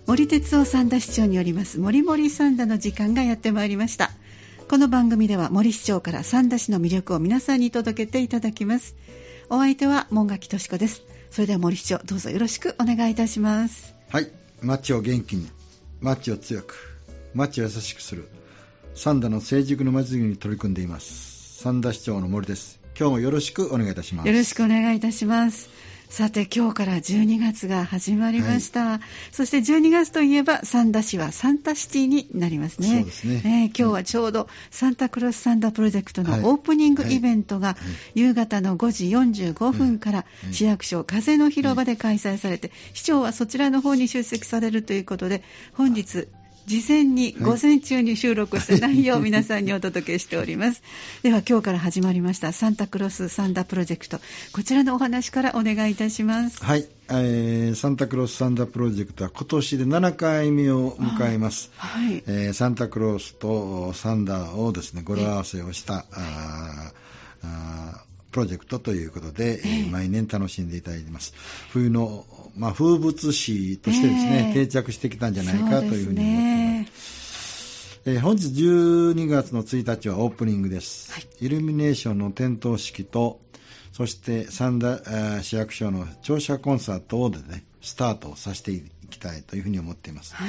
森哲夫三田市長によりますもりもり三田の時間がやってまいりました。この番組では森市長から三田市の魅力を皆さんに届けていただきます。お相手は門垣敏子です。それでは森市長、どうぞよろしくお願いいたします。 はい、町を元気に、町を強く、町を優しくする三田の成熟の町づくりに取り組んでいます三田市長の森です。今日もよろしくお願いいたします。 よろしくお願いいたします。さて、今日から12月が始まりました、はい、そして12月といえば三田市はサンタシティになりますね。 そうですね、 今日はちょうどサンタクロスサンタプロジェクトのオープニングイベントが夕方の5時45分から市役所風の広場で開催されて、市長はそちらの方に出席されるということで、本日事前に午前中に収録した内容を皆さんにお届けしております。では今日から始まりましたサンタクロスサンタプロジェクト、こちらのお話からお願いいたします。 はい、サンタクロスサンタプロジェクトは今年で7回目を迎えます。はい、サンタクロスとサンダをですね語呂合わせをしたプロジェクトということで、毎年楽しんでいただいています。冬の、風物詩としてですね、定着してきたんじゃないかというふうに思っています。本日12月の1日はオープニングです。はい、イルミネーションの点灯式と、そして三田市役所の聴者コンサートをですね、スタートさせていきたいというふうに思っています。はい、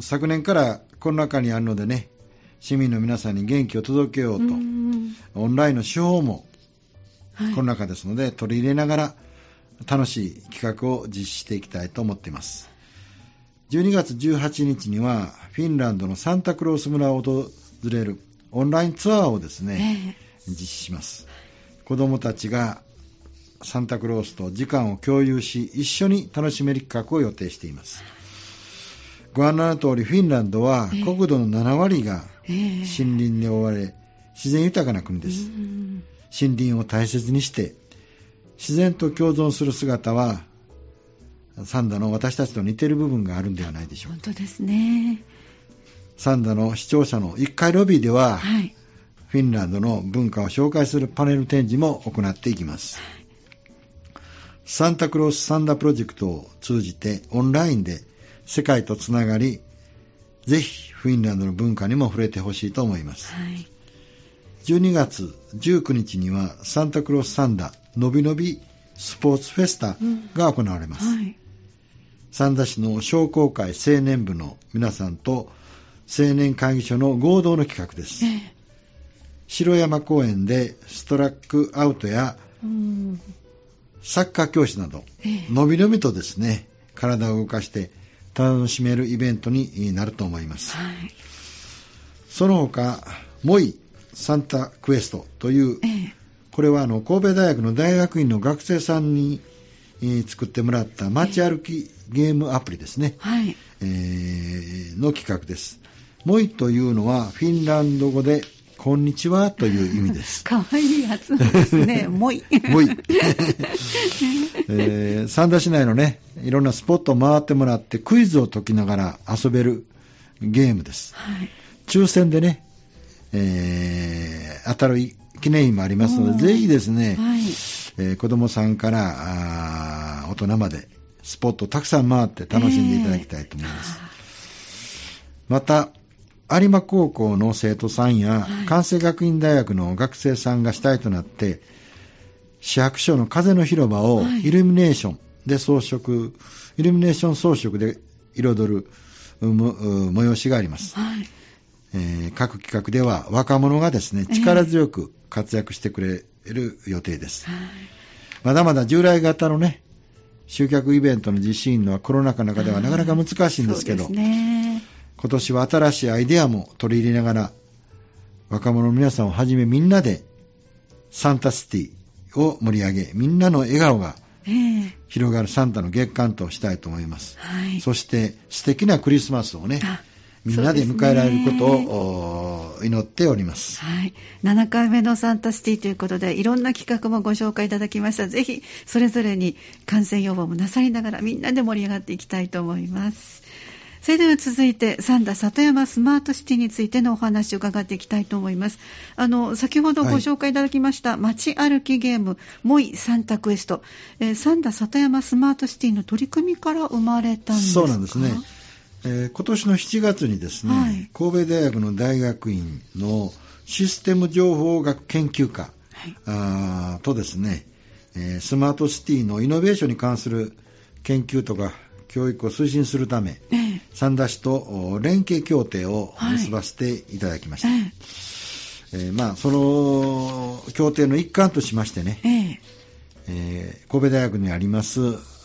昨年からコロナ禍にあるのでね、市民の皆さんに元気を届けようと、オンラインの手法もコロナ禍ですので取り入れながら楽しい企画を実施していきたいと思っています。12月18日にはフィンランドのサンタクロース村を訪れるオンラインツアーをですね、実施します。子どもたちがサンタクロースと時間を共有し一緒に楽しめる企画を予定しています。ご案内の通りフィンランドは国土の7割が森林に覆われ自然豊かな国です。森林を大切にして自然と共存する姿はサンダの私たちと似ている部分があるんではないでしょうか。 本当ですね。 サンダの視聴者の1階ロビーでは、フィンランドの文化を紹介するパネル展示も行っていきます。サンタクロースサンダプロジェクトを通じてオンラインで世界とつながり、ぜひフィンランドの文化にも触れてほしいと思います。12月19日にはサンタクロースサンダのびのびスポーツフェスタが行われます。三田市の商工会青年部の皆さんと青年会議所の合同の企画です。城山公園でストラックアウトやサッカー教室など、のびのびとですね体を動かして楽しめるイベントになると思います。その他モイサンタクエストという、これは神戸大学の大学院の学生さんに、作ってもらった街歩きゲームアプリですね、の企画です。モイというのはフィンランド語でこんにちはという意味です。 かわいいやつですね。モイモイ、三田市内のねいろんなスポットを回ってもらってクイズを解きながら遊べるゲームです。抽選でね、当たる記念品もありますので、ぜひですね、子供さんから大人までスポットをたくさん回って楽しんでいただきたいと思います。また有馬高校の生徒さんや関西学院大学の学生さんが主体となって市役所の風の広場をイルミネーションで装飾、イルミネーション装飾で彩る催しがあります。各企画では若者がですね力強く活躍してくれる予定です。まだまだ従来型のね集客イベントの実施員のはコロナ禍の中ではなかなか難しいんですけど、今年は新しいアイデアも取り入れながら若者の皆さんをはじめみんなでサンタシティを盛り上げ、みんなの笑顔が広がるサンタの月間としたいと思います。そして素敵なクリスマスをねみんなで迎えられることを祈っております。 7回目のサンタシティということでいろんな企画もご紹介いただきました。ぜひそれぞれに感染予防もなさりながらみんなで盛り上がっていきたいと思います。 それでは続いて三田里山スマートシティについてのお話を伺っていきたいと思います。先ほどご紹介いただきました、街歩きゲームモイサンタクエスト、三田里山スマートシティの取り組みから生まれたんですか？ そうなんですね。今年の7月にですね、はい、神戸大学の大学院のシステム情報学研究科、はい、とですね、スマートシティのイノベーションに関する研究とか教育を推進するため、三田市と連携協定を結ばせていただきました。その協定の一環としましてね、神戸大学にあります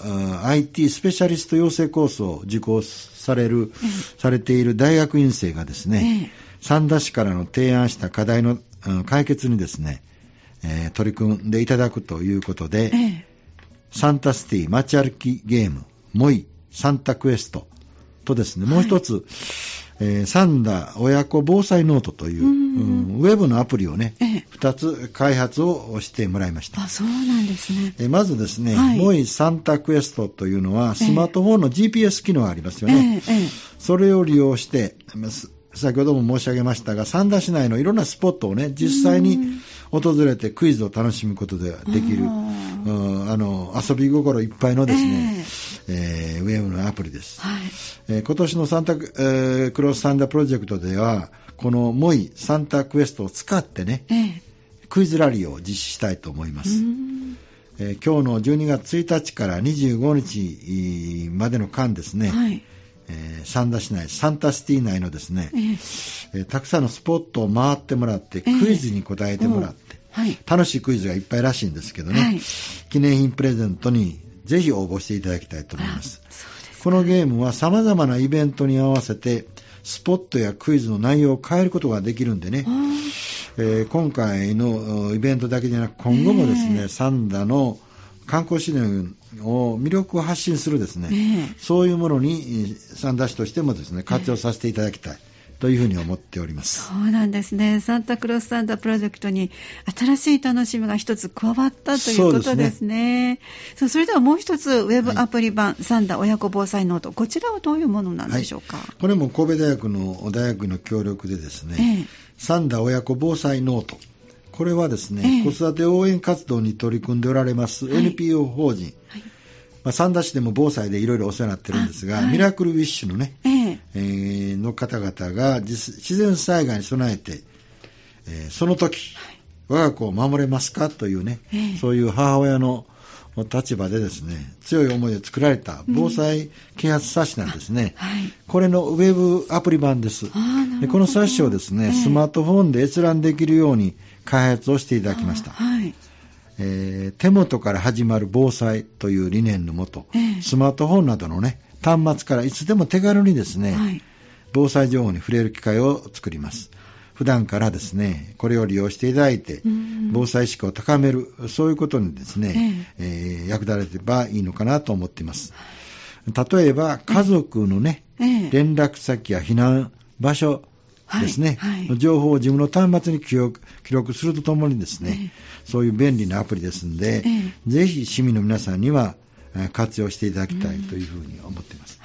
IT スペシャリスト養成コースを受講されている大学院生がですね、三田市からの提案した課題の解決にですね、取り組んでいただくということで、サンタシティ街歩きゲームモイサンタクエストとですね、もう一つ、三田親子防災ノートという、ウェブのアプリをね、2つ開発をしてもらいました。 そうなんですね。 まずですね、モイサンタクエストというのはスマートフォンの GPS 機能がありますよね。それを利用して先ほども申し上げましたが、三田市内のいろんなスポットをね、実際に訪れてクイズを楽しむことができる、遊び心いっぱいのですね、ウェブのアプリです。今年のサンタクロスサンダプロジェクトでは、このモイサンタクエストを使ってね、クイズラリーを実施したいと思います。今日の12月1日から25日までの間ですね、三田市内、サンタシティ内のですね、たくさんのスポットを回ってもらって、クイズに答えてもらって、楽しいクイズがいっぱいらしいんですけどね、記念品プレゼントにぜひ応募していただきたいと思います。このゲームは様々なイベントに合わせてスポットやクイズの内容を変えることができるんでね、今回のイベントだけじゃなく、今後もですね、三田の観光資源を魅力を発信するですね、そういうものに三田市としてもですね、活用させていただきたいというふうに思っております。 そうなんですね。サンタクロスサンタプロジェクトに新しい楽しみが一つ加わったということですね。それではもう一つ、ウェブアプリ版、三田親子防災ノート、こちらはどういうものなんでしょうか？ これも神戸大学の協力でですね、三田親子防災ノート、これはですね、子育て応援活動に取り組んでおられます NPO 法人、三田市でも防災でいろいろお世話になってるんですが、ミラクルウィッシュのね、の方々が自然災害に備えて、その時、我が子を守れますかというね、そういう母親の立場でですね、強い思いで作られた防災啓発冊子なんですね。これのウェブアプリ版です。でこの冊子をですね、スマートフォンで閲覧できるように開発をしていただきました。手元から始まる防災という理念のもと、スマートフォンなどのね、端末からいつでも手軽にですね、防災情報に触れる機会を作ります。普段からですね、これを利用していただいて、防災意識を高める、そういうことにですね、役立てればいいのかなと思っています。例えば、家族のね、連絡先や避難場所ですね、情報を自分の端末に記録するとともにですね、そういう便利なアプリですので、ぜひ市民の皆さんには活用していただきたいというふうに思っています。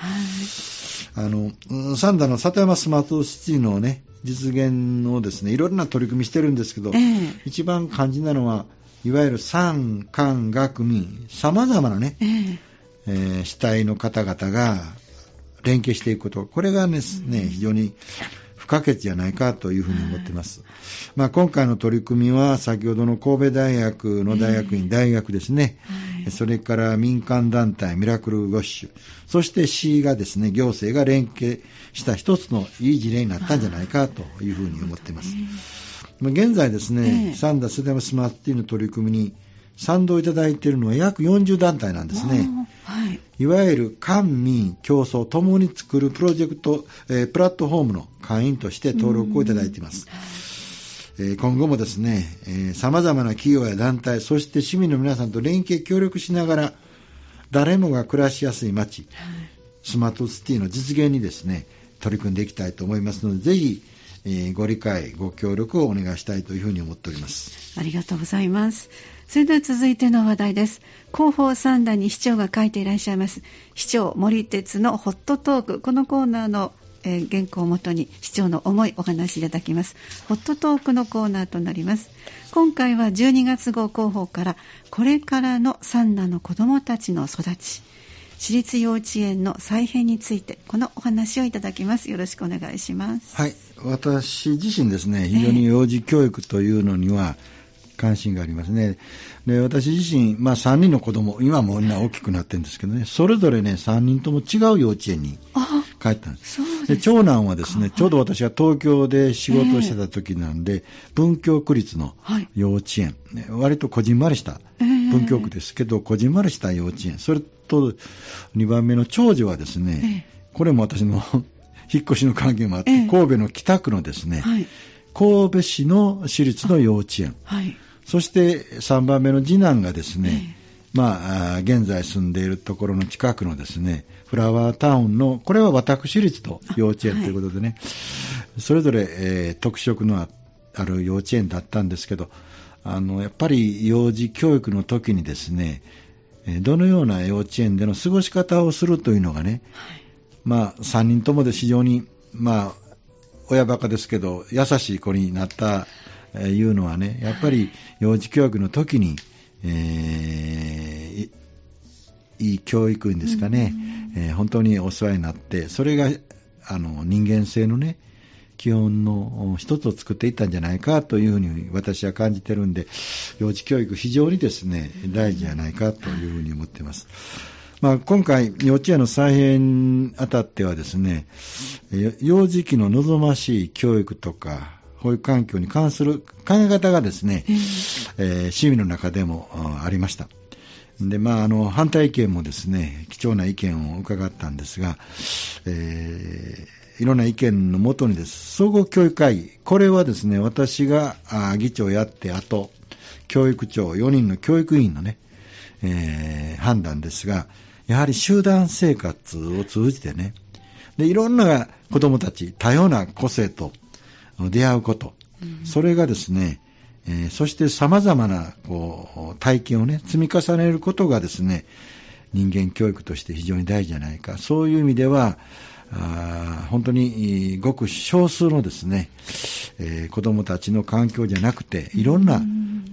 三田の里山スマートシティのね、実現をですね、いろんな取り組みしてるんですけど、一番肝心なのは、いわゆる産官学民、様々なね、主体の方々が連携していくこと、これがですね、非常に不可欠じゃないかというふうに思っています。今回の取り組みは先ほどの神戸大学の大学院、大学ですね、それから民間団体ミラクルウォッシュ、そして市がですね、行政が連携した一つのいい事例になったんじゃないかというふうに思っています。現在ですね、三田里山スマートシティの取り組みに賛同いただいているのは約40団体なんですね。いわゆる官民共創ともに作るプロジェクト、プラットフォームの会員として登録をいただいています。今後もですね、様々な企業や団体、そして市民の皆さんと連携協力しながら、誰もが暮らしやすい街、スマートシティの実現にですね、取り組んでいきたいと思いますので、ぜひ、ご理解、ご協力をお願いしたいというふうに思っております。 ありがとうございます。 それでは続いての話題です。広報三段に市長が書いていらっしゃいます市長森哲のホットトーク、このコーナーの原稿をもとに市長の思いお話しいただきます。ホットトークのコーナーとなります。今回は12月号広報からこれからの三男の子どもたちの育ち、私立幼稚園の再編についてこのお話をいただきます。よろしくお願いします。 はい、私自身ですね、非常に幼児教育というのには関心がありますね。で、私自身、3人の子供、今もみんな大きくなってるんですけどね、それぞれね、3人とも違う幼稚園に帰ったんです。で、長男はですね、ちょうど私が東京で仕事をしてた時なんで、文京区立の幼稚園、割とこじんまりした文京区ですけど、こじんまりした幼稚園、それと2番目の長女はですね、これも私の引っ越しの関係もあって、神戸の北区のですね、神戸市の私立の幼稚園、そして3番目の次男がですね、現在住んでいるところの近くのですね、フラワータウンの、これは私立の幼稚園ということでね、それぞれ、特色のある幼稚園だったんですけど、やっぱり幼児教育の時にですね、どのような幼稚園での過ごし方をするというのがね、3人ともで非常に、親バカですけど優しい子になったいうのはね、やっぱり幼児教育の時に、いい教育院ですかね、本当にお世話になって、それが人間性のね、基本の一つを作っていったんじゃないかというふうに私は感じてるんで、幼児教育非常にですね、大事じゃないかというふうに思っています。今回幼稚園の再編にあたってはですね、幼児期の望ましい教育とか保育環境に関する考え方がですね、市民の中でもありました。で、反対意見もですね、貴重な意見を伺ったんですが、いろんな意見のもとにです、総合教育会議、これはですね、私が議長をやって、あと教育長4人の教育委員のね、判断ですが、やはり集団生活を通じてね、で、いろんな子供たち、多様な個性と出会うこと、それがですね、そして様々な体験をね、積み重ねることがですね、人間教育として非常に大事じゃないか。そういう意味では、本当にごく少数のですね、子供たちの環境じゃなくて、いろんな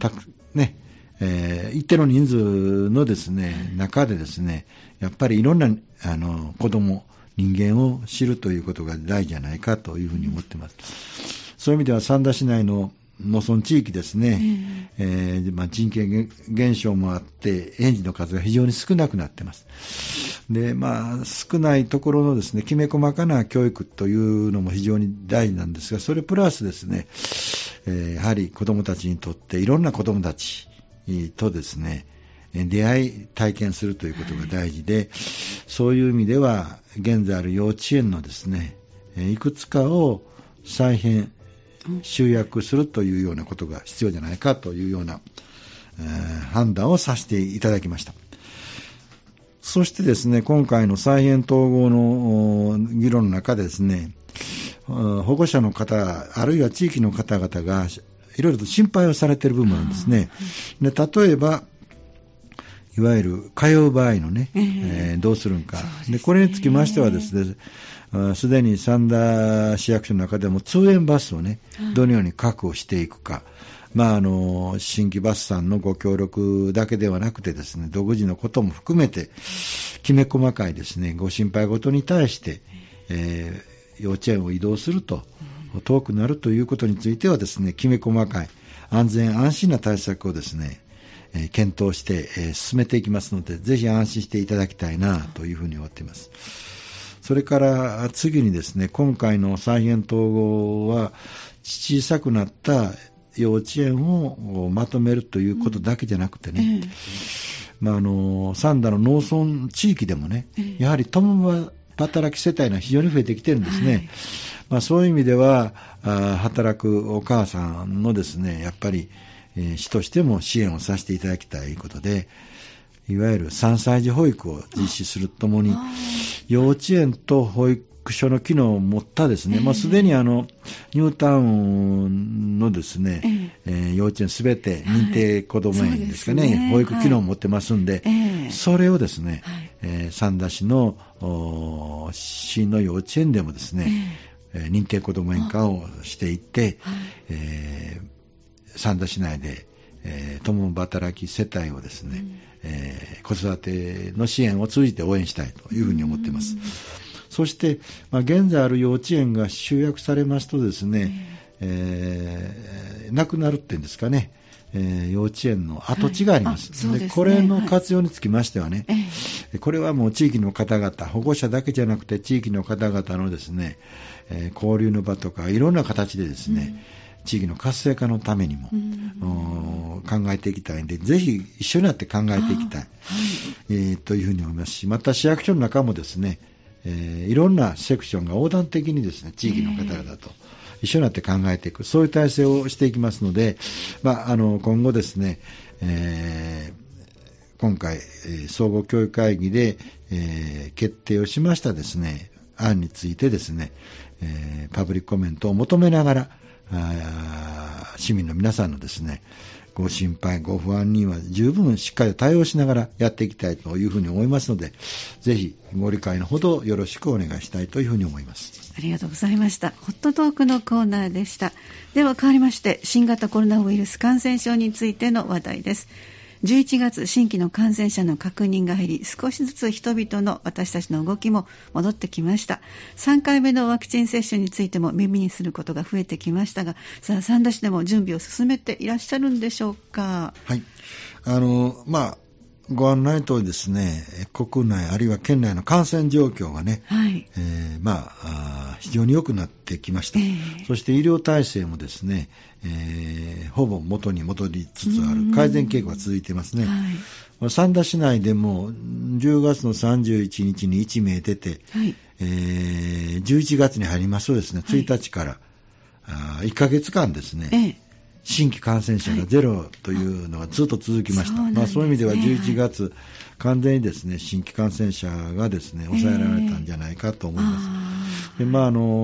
一定の人数のですね、中でですね、やっぱりいろんな子供、人間を知るということが大事じゃないかというふうに思っています。そういう意味では三田市内の農村地域ですね、人口減少もあって園児の数が非常に少なくなっています。で、少ないところのですね、きめ細かな教育というのも非常に大事なんですが、それプラスですね、やはり子どもたちにとっていろんな子どもたちとですね、出会い体験するということが大事で、そういう意味では現在ある幼稚園のですね、いくつかを再編集約するというようなことが必要じゃないかというような、判断をさせていただきました。そしてですね、今回の再編統合の議論の中でですね、保護者の方あるいは地域の方々がいろいろと心配をされている部分なんですね。で、例えばいわゆる通う場合のね、どうするんか。で、これにつきましてはですね、すでに三田市役所の中でも通園バスをね、どのように確保していくか。新規バスさんのご協力だけではなくてですね、独自のことも含めて、きめ細かいですね、ご心配事に対して、幼稚園を移動すると、遠くなるということについてはですね、きめ細かい安全安心な対策をですね、検討して、進めていきますので、ぜひ安心していただきたいなというふうに思っています。それから次にですね、今回の再編統合は小さくなった幼稚園をまとめるということだけじゃなくてね、三田の農村地域でもね、やはり共働き世帯が非常に増えてきてるんですね。そういう意味では働くお母さんのですね、やっぱり市としても支援をさせていただきたいことで、いわゆる3歳児保育を実施するともに、幼稚園と保育育所の機能を持ったですね、もうすでにニュータウンのですね、幼稚園すべて認定こども園ですかね、保育機能を持ってますんで、それをですね、三田市の市の幼稚園でもですね、認定こども園化をしていって、三田市内で、共働き世帯をですね、子育ての支援を通じて応援したいというふうに思っています。そして、現在ある幼稚園が集約されますとですね、なくなるっていうんですかね、幼稚園の跡地があります。でこれの活用につきましてはね、これはもう地域の方々、保護者だけじゃなくて地域の方々のですね、交流の場とかいろんな形でですね、地域の活性化のためにも、考えていきたいんで、ぜひ一緒になって考えていきたい、というふうに思いますし、また市役所の中もですね、いろんなセクションが横断的にですね、地域の方々と一緒になって考えていく、そういう体制をしていきますので、今後ですね、今回、総合教育会議で、決定をしましたですね、案についてですね、パブリックコメントを求めながら、市民の皆さんのですね、ご心配、ご不安には十分しっかり対応しながらやっていきたいというふうに思いますので、ぜひご理解のほどよろしくお願いしたいというふうに思います。 ありがとうございました。ホットトークのコーナーでした。では変わりまして、新型コロナウイルス感染症についての話題です。11月新規の感染者の確認が減り、少しずつ人々の私たちの動きも戻ってきました。3回目のワクチン接種についても耳にすることが増えてきましたが、さあ三田市でも準備を進めていらっしゃるんでしょうか。 はい、ご案内とですね、国内あるいは県内の感染状況がね、非常に良くなってきました。そして医療体制もですね、ほぼ元に戻りつつある改善傾向が続いていますね。三田市内でも10月の31日に1名出て、11月に入りますとですね、1日から1ヶ月間ですね、新規感染者がゼロというのがずっと続きました。そういう意味では11月、完全にですね、新規感染者がですね、抑えられたんじゃないかと思います。で、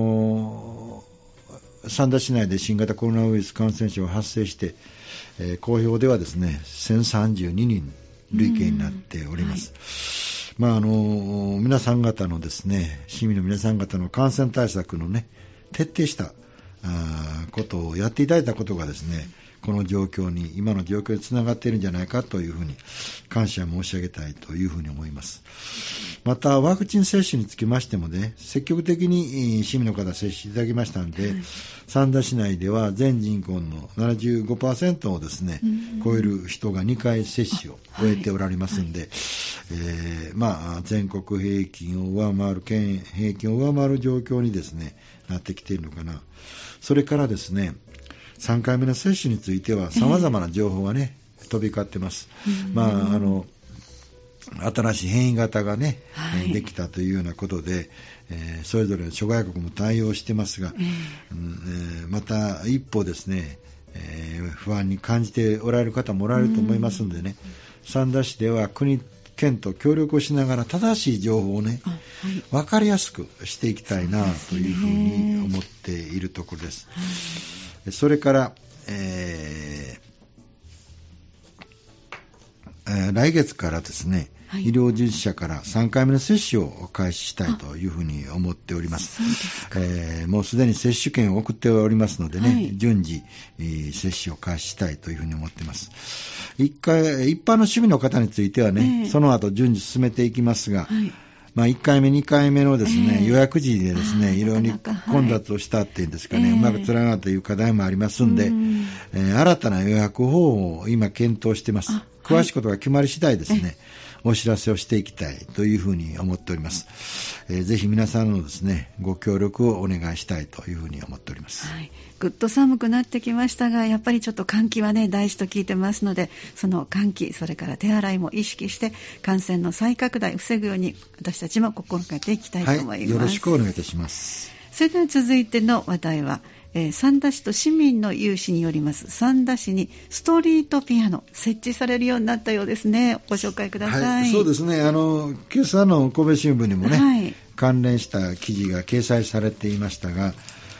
三田市内で新型コロナウイルス感染症が発生して、公表ではですね、1032人累計になっております。皆さん方のですね、市民の皆さん方の感染対策のね、徹底したことをやっていただいたことがですね、この状況に、今の状況につながっているんじゃないかというふうに感謝申し上げたいというふうに思います。またワクチン接種につきましてもね、積極的に市民の方接種いただきましたので、三田市内では全人口の 75% をですね、超える人が2回接種を終えておられますので、全国平均を上回る、県平均を上回る状況にですね、なってきているのかな。それからですね、3回目の接種については様々な情報がね、飛び交ってます。新しい変異型がね、できたというようなことで、それぞれの諸外国も対応してますが、また一歩ですね、不安に感じておられる方もおられると思いますのでね、三田市では国県と協力をしながら正しい情報をね、分かりやすくしていきたいなというふうに思っているところです。それから、来月からですね、医療従事者から3回目の接種を開始したいというふうに思っております。もうすでに接種券を送っておりますのでね、順次、接種を開始したいというふうに思っています。一般の市民の方についてはね、その後順次進めていきますが、1回目、2回目のですね、予約時でですね、いろいろ混雑をしたっていうんですかね、うまくつながったという課題もありますんで、新たな予約方法を今検討しています。詳しいことが決まり次第ですね、お知らせをしていきたいというふうに思っております。ぜひ皆さんのですね、ご協力をお願いしたいというふうに思っております。 ぐっと寒くなってきましたが、やっぱりちょっと換気はね、大事と聞いてますので、その換気、それから手洗いも意識して感染の再拡大を防ぐように私たちも心がけていきたいと思います。 よろしくお願いいたします。 それでは続いての話題は、 三田市と市民の有志によります三田市にストリートピアノ設置されるようになったようですね。ご紹介ください。 はい、そうですね。今朝の神戸新聞にもね、はい、関連した記事が掲載されていましたが、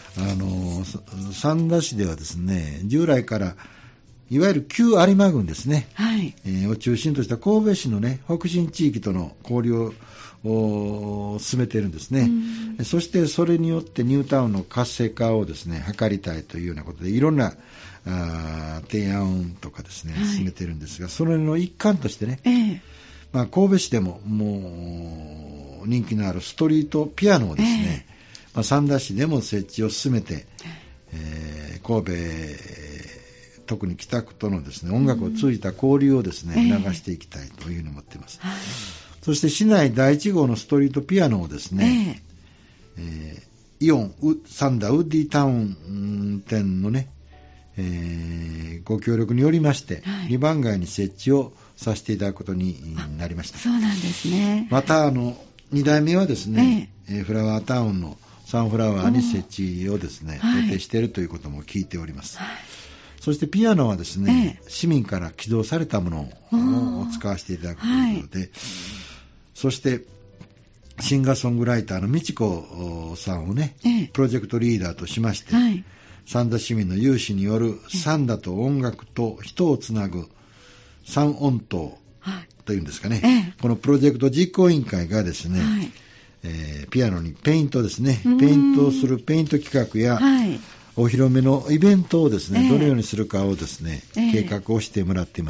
三田市ではですね、従来からいわゆる旧有馬郡ですね、はい、を中心とした神戸市のね、北進地域との交流を進めているんですね。そしてそれによってニュータウンの活性化をですね、図りたいというようなことでいろんな提案とかですね、進めているんですが、それの一環としてね、神戸市でももう人気のあるストリートピアノをですね、三田市でも設置を進めて、神戸特に北区とのですね、音楽を通じた交流をですね、促していきたいというふうに思っています。そして市内第1号のストリートピアノをですね、イオン三田ウッディタウン店のね、ご協力によりまして、2番街に設置をさせていただくことになりました。 そうなんですね。 また2代目はですね、フラワータウンのサンフラワーに設置をですね、予定しているということも聞いております。そしてピアノはですね、市民から寄贈されたものを使わせていただくということで、そしてシンガーソングライターの美智子さんをね、プロジェクトリーダーとしまして、三田市民の有志による三田と音楽と人をつなぐ三音塔というんですかね、このプロジェクト実行委員会がですね、ピアノにペイントですね、ペイントをするペイント企画や、お披露目のイベントをですね、どのようにするかをですね、計画をしてもらっています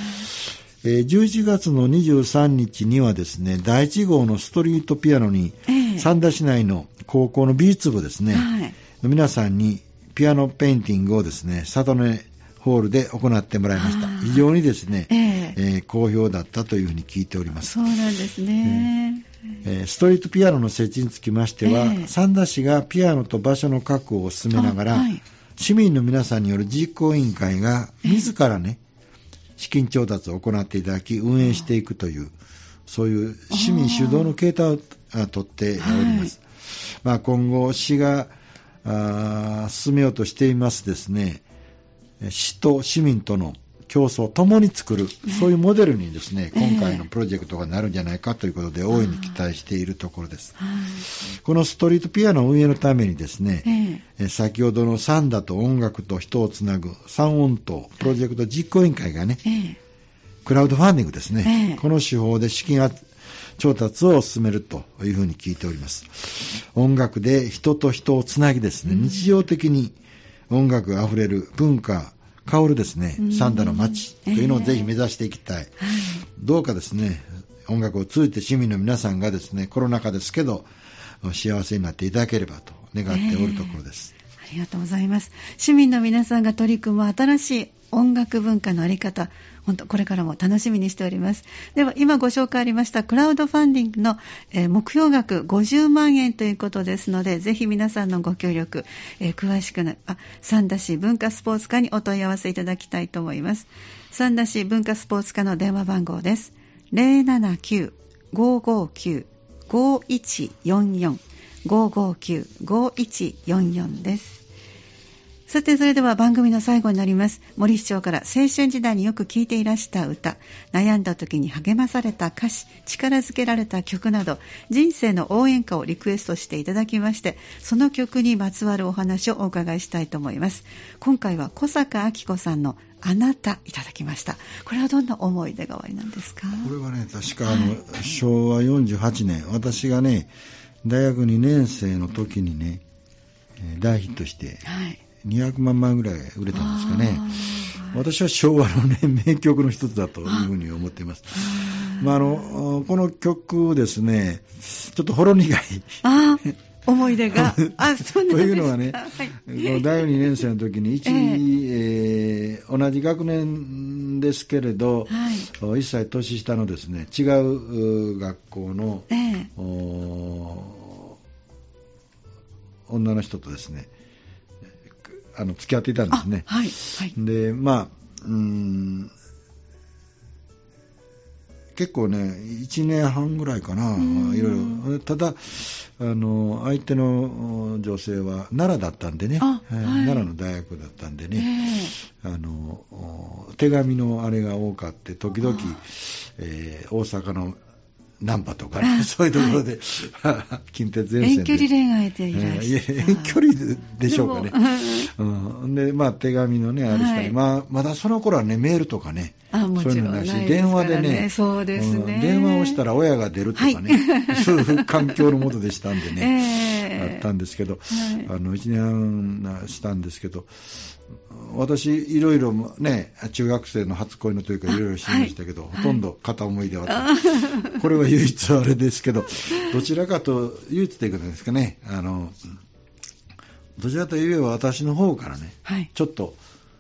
。11月の23日にはですね、第1号のストリートピアノに、三田市内の高校の美術部ですね、皆さんにピアノペインティングをですね、里根ホールで行ってもらいました。非常にですね、好評だったというふうに聞いております。 そうなんですね。 ストリートピアノの設置につきましては、三田市がピアノと場所の確保を進めながら、市民の皆さんによる実行委員会が自らね、資金調達を行っていただき運営していくという、そういう市民主導の形態をとっております。今後市が進めようとしていますですね、市と市民との競争を共に作る、そういうモデルにですね、今回のプロジェクトがなるんじゃないかということで大いに期待しているところです。このストリートピアノ運営のためにですね、先ほどの三田と音楽と人をつなぐ三音塔プロジェクト実行委員会がね、クラウドファンディングですね、この手法で資金調達を進めるというふうに聞いております。音楽で人と人をつなぎですね、日常的に音楽があふれる文化香るですね、三田の街というのをぜひ目指していきたい。どうかですね、音楽を通じて市民の皆さんがですね、コロナ禍ですけど幸せになっていただければと願っておるところです。 ありがとうございます。市民の皆さんが取り組む新しい音楽文化のあり方、本当これからも楽しみにしております。では今ご紹介ありましたクラウドファンディングの目標額50万円ということですので、ぜひ皆さんのご協力、詳しく三田市文化スポーツ課にお問い合わせいただきたいと思います。三田市文化スポーツ課の電話番号です。 079-559-5144 559-5144 です。さて、それでは番組の最後になります。森市長から青春時代によく聴いていらした歌、悩んだ時に励まされた歌詞、力づけられた曲など、人生の応援歌をリクエストしていただきまして、その曲にまつわるお話をお伺いしたいと思います。今回は小坂明子さんのあなたいただきました。これはどんな思い出がおありなんですか？ これはね、確か昭和48年、私がね、大学2年生の時にね、大ヒットして、200万枚ぐらい売れたんですかね。私は昭和の、ね、名曲の一つだというふうに思っています。この曲ですね、ちょっとほろ苦い思い出がそうなんですか。 というのはね、この大学2年生の時に同じ学年ですけれど、1歳年下のですね、違う学校の、女の人とですね、付き合っていたんですね。で、 結構ね、1年半ぐらいかな、いろいろ。ただ、相手の女性は奈良だったんでね、奈良の大学だったんでね、手紙のあれが多かって、時々、大阪のナンパとかね、そういうところで、近鉄沿線で。 遠距離恋愛でいらっしゃる。 遠距離でしょうかね。で、手紙のね、あれしたり、まだその頃はね、メールとかね、そういうのないし、電話でね、 そうですね。 電話をしたら親が出るとかね、そういう環境のもとでしたんでね、あったんですけど、1年半したんですけど、私、いろいろね、中学生の初恋のというかいろいろしましたけど、ほとんど片思いではあった。これは唯一あれですけど、どちらかと、唯一ということですかね、どちらといえば私の方からね、ちょっと、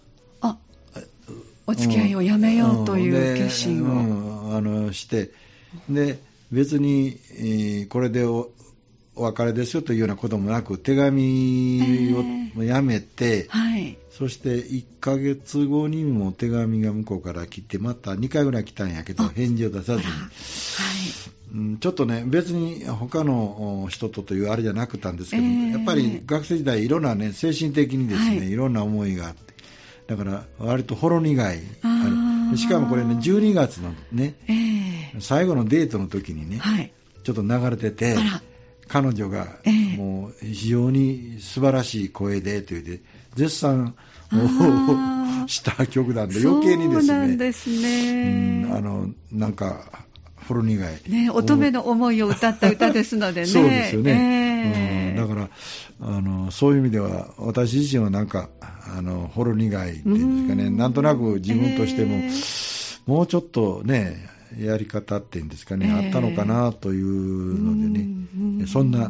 お付き合いをやめようという決心を。 して、で、別に、これでお別れですよというようなこともなく、手紙をやめて、そして1ヶ月後にも手紙が向こうから来て、また2回ぐらい来たんやけど、返事を出さずに、ちょっとね、別に他の人とというあれじゃなくたんですけど、やっぱり学生時代いろんなね、精神的にですね、いろんな思いがあって、だから割とほろ苦い。しかもこれね、12月のね、最後のデートの時にね、ちょっと流れてて、彼女がもう非常に素晴らしい声でというで絶賛をした曲なんで、余計にですね、 そうなんですね。 なんかほろ苦い、 ね、乙女の思いを歌った歌ですのでね。 そうですよね。だからそういう意味では私自身はなんかほろ苦いっていうんですかね、なんとなく自分としても、もうちょっとね、やり方っていうんですかね、あったのかなというのでね、そんな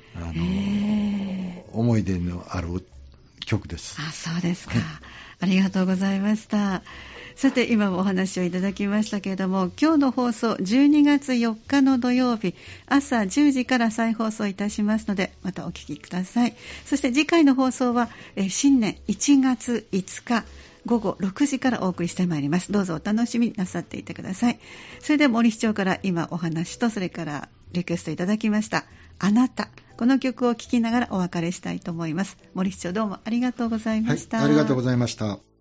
思い出のある曲です。 そうですか。ありがとうございました。さて、今もお話をいただきましたけれども、今日の放送12月4日の土曜日朝10時から再放送いたしますので、またお聞きください。そして次回の放送は新年1月5日午後6時からお送りしてまいります。どうぞお楽しみになさっていてください。それでは森市長から今お話と、それからリクエストいただきましたあなた、この曲を聴きながらお別れしたいと思います。森市長、どうもありがとうございました。 ありがとうございました。